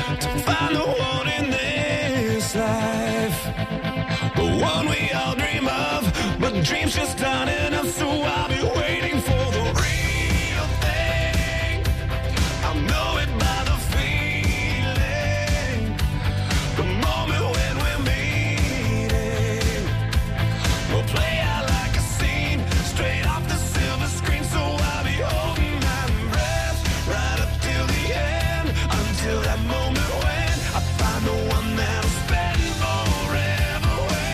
to find the one in this life, the one we all dream of, but dreams just aren't enough, so I'll be waiting.